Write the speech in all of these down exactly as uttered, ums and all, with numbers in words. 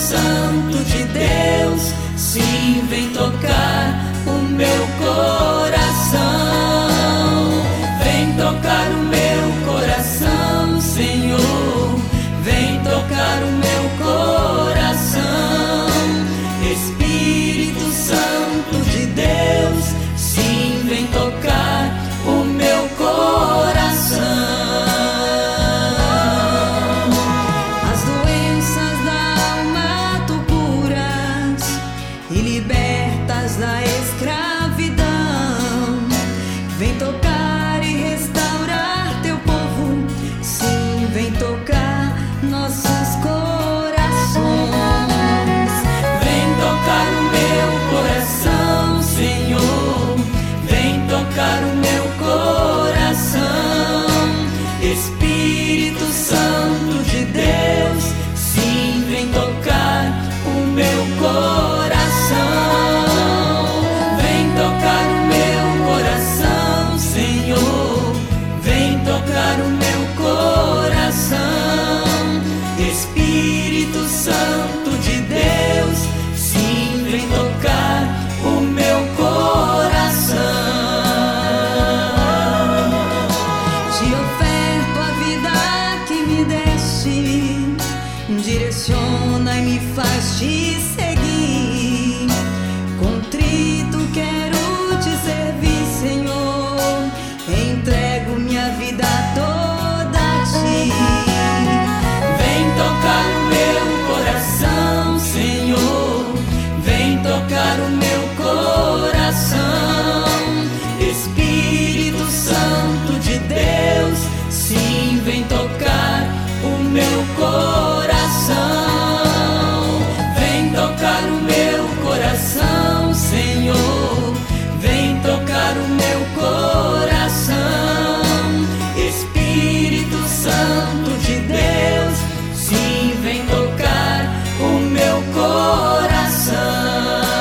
Santo de Deus, sim, vem tocar o meu coração. Vem tocar o meu coração, Senhor, vem tocar o meu coração. Espírito Santo de Deus, sim, vem tocar o meu coração. As doenças da alma tu curas e libertas da escravidão. Vem tocar e restaurar teu povo, sim, vem tocar nossos corações. Vem tocar o meu coração, Senhor, vem tocar o meu coração. Espírito Santo de Deus, sim, vem tocar o meu coração. Vem tocar o meu coração, Senhor, vem tocar o meu coração. Espírito Santo de Deus, sim, vem tocar o meu coração. Te oferto a vida que me deste, direciona e me faz te seguir. Contrito quero te servir, Senhor, entrego minha vida toda a ti. Vem tocar o meu coração, Senhor, vem tocar o meu coração. Espírito Santo de Deus, sim, vem tocar o meu coração. Vem tocar o meu coração, Senhor, vem tocar o meu coração. Espírito Santo de Deus, sim, vem tocar o meu coração.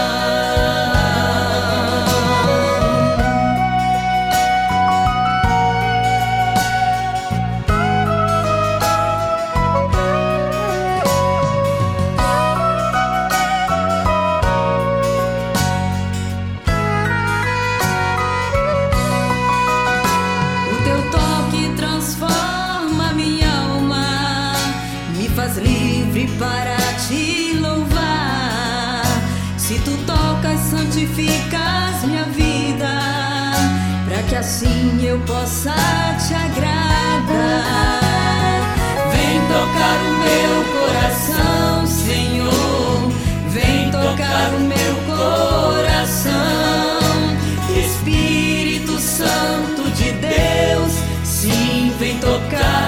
O teu toque transforma minha alma, me faz livre para te louvar. Se tu tocas, santificas minha vida, para que assim eu possa te agradar. Vem tocar o meu coração, Senhor, vem tocar o meu coração. Espírito Santo de Deus, sim, vem tocar